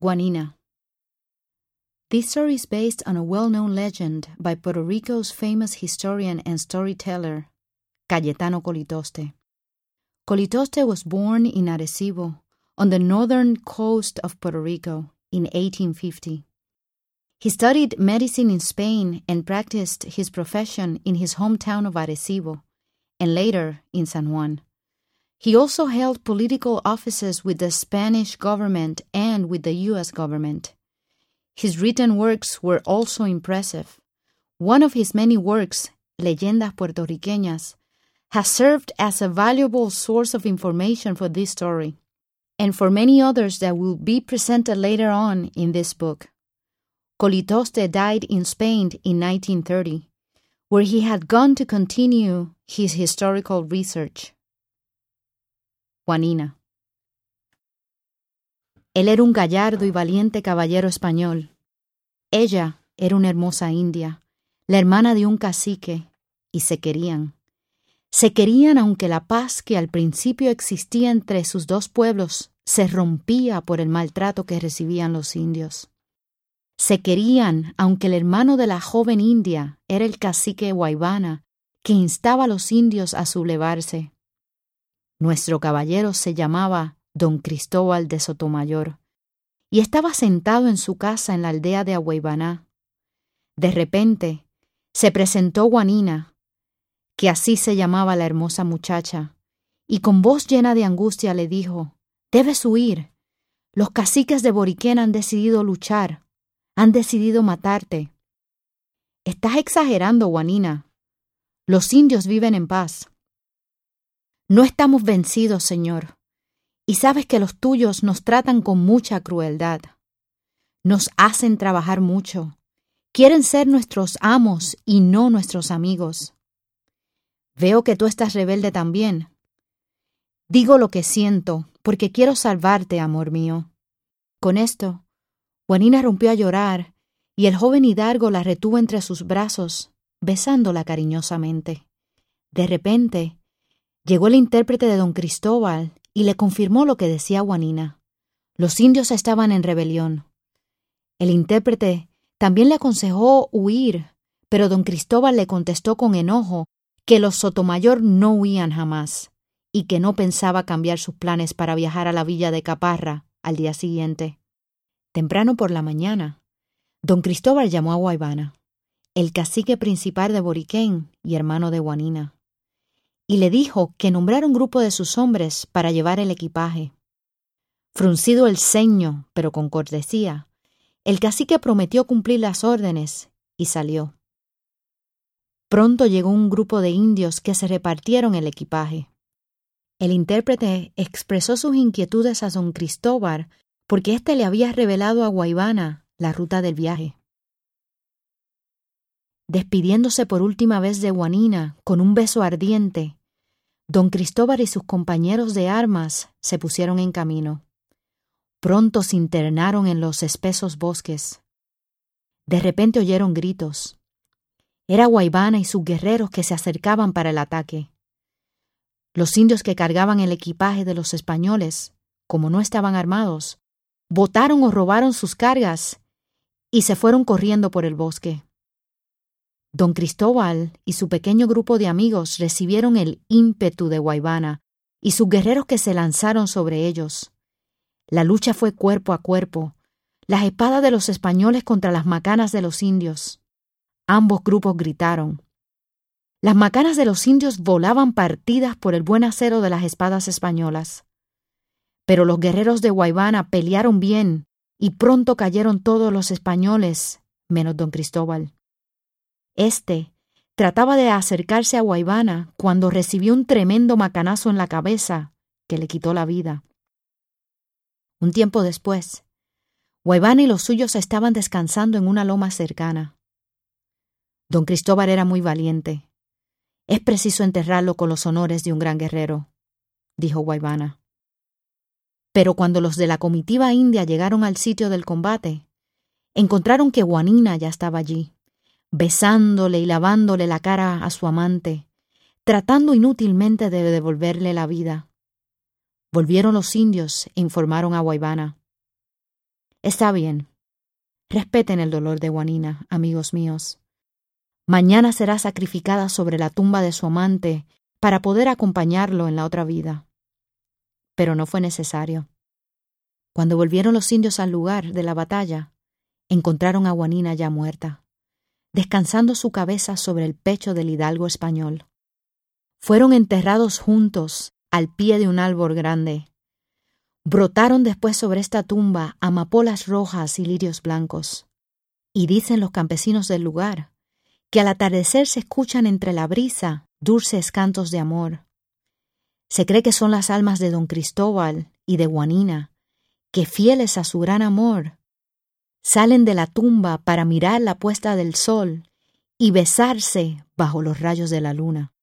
Juanina. This story is based on a well-known legend by Puerto Rico's famous historian and storyteller, Cayetano Colitoste. Colitoste was born in Arecibo, on the northern coast of Puerto Rico, in 1850. He studied medicine in Spain and practiced his profession in his hometown of Arecibo, and later in San Juan. He also held political offices with the Spanish government and with the U.S. government. His written works were also impressive. One of his many works, Leyendas Puertorriqueñas, has served as a valuable source of information for this story, and for many others that will be presented later on in this book. Colitoste died in Spain in 1930, where he had gone to continue his historical research. Juanina. Él era un gallardo y valiente caballero español. Ella era una hermosa india, la hermana de un cacique, y se querían. Se querían aunque la paz que al principio existía entre sus dos pueblos se rompía por el maltrato que recibían los indios. Se querían aunque el hermano de la joven india era el cacique Guaybana, que instaba a los indios a sublevarse. Nuestro caballero se llamaba Don Cristóbal de Sotomayor, y estaba sentado en su casa en la aldea de Aguaybaná. De repente se presentó Juanina, que así se llamaba la hermosa muchacha, y con voz llena de angustia le dijo: «Debes huir. Los caciques de Boriquén han decidido luchar, han decidido matarte». «Estás exagerando, Juanina. Los indios viven en paz». «No estamos vencidos, señor, y sabes que los tuyos nos tratan con mucha crueldad. Nos hacen trabajar mucho. Quieren ser nuestros amos y no nuestros amigos. Veo que tú estás rebelde también. Digo lo que siento, porque quiero salvarte, amor mío». Con esto, Juanina rompió a llorar, y el joven hidalgo la retuvo entre sus brazos, besándola cariñosamente. De repente, llegó el intérprete de don Cristóbal y le confirmó lo que decía Juanina. Los indios estaban en rebelión. El intérprete también le aconsejó huir, pero don Cristóbal le contestó con enojo que los Sotomayor no huían jamás y que no pensaba cambiar sus planes para viajar a la villa de Caparra al día siguiente. Temprano por la mañana, don Cristóbal llamó a Guaybana, el cacique principal de Boriquén y hermano de Juanina, y le dijo que nombrara un grupo de sus hombres para llevar el equipaje. Fruncido el ceño, pero con cortesía, el cacique prometió cumplir las órdenes y salió. Pronto llegó un grupo de indios que se repartieron el equipaje. El intérprete expresó sus inquietudes a don Cristóbal porque éste le había revelado a Guaybana la ruta del viaje. Despidiéndose por última vez de Juanina con un beso ardiente, don Cristóbal y sus compañeros de armas se pusieron en camino. Pronto se internaron en los espesos bosques. De repente oyeron gritos. Era Guaybana y sus guerreros que se acercaban para el ataque. Los indios que cargaban el equipaje de los españoles, como no estaban armados, botaron o robaron sus cargas y se fueron corriendo por el bosque. Don Cristóbal y su pequeño grupo de amigos recibieron el ímpetu de Guaybana y sus guerreros que se lanzaron sobre ellos. La lucha fue cuerpo a cuerpo, las espadas de los españoles contra las macanas de los indios. Ambos grupos gritaron. Las macanas de los indios volaban partidas por el buen acero de las espadas españolas. Pero los guerreros de Guaybana pelearon bien y pronto cayeron todos los españoles, menos don Cristóbal. Este trataba de acercarse a Guaybana cuando recibió un tremendo macanazo en la cabeza que le quitó la vida. Un tiempo después, Guaybana y los suyos estaban descansando en una loma cercana. Don Cristóbal era muy valiente. «Es preciso enterrarlo con los honores de un gran guerrero», dijo Guaybana. Pero cuando los de la comitiva india llegaron al sitio del combate, encontraron que Juanina ya estaba allí, besándole y lavándole la cara a su amante, tratando inútilmente de devolverle la vida. Volvieron los indios e informaron a Guaybana. Está bien. Respeten el dolor de Juanina, amigos míos. Mañana será sacrificada sobre la tumba de su amante para poder acompañarlo en la otra vida. Pero no fue necesario. Cuando volvieron los indios al lugar de la batalla, encontraron a Juanina ya muerta, descansando su cabeza sobre el pecho del hidalgo español. Fueron enterrados juntos al pie de un árbol grande. Brotaron después sobre esta tumba amapolas rojas y lirios blancos. Y dicen los campesinos del lugar que al atardecer se escuchan entre la brisa dulces cantos de amor. Se cree que son las almas de don Cristóbal y de Juanina, que fieles a su gran amor, salen de la tumba para mirar la puesta del sol y besarse bajo los rayos de la luna.